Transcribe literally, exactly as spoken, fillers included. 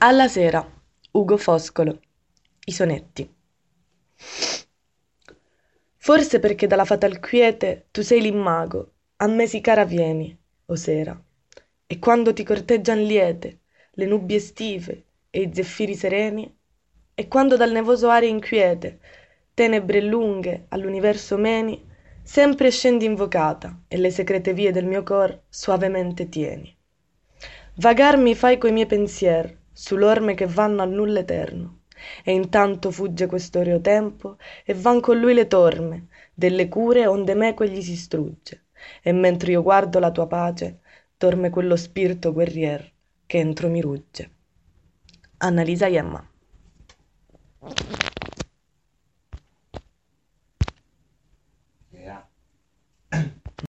Alla sera, Ugo Foscolo. I sonetti. Forse perché dalla fatal quiete tu sei l'immago, a me sì cara vieni, o sera, e quando ti corteggian liete le nubi estive e i zeffiri sereni, e quando dal nevoso aria inquiete, tenebre lunghe all'universo meni, sempre scendi invocata e le secrete vie del mio cor suavemente tieni. Vagar mi fai coi miei pensier su l'orme che vanno al nulla eterno, e intanto fugge quest'oreo tempo e van con lui le torme delle cure onde meco egli si strugge, e mentre io guardo la tua pace dorme quello spirito guerrier che entro mi rugge. Annalisa Iemma.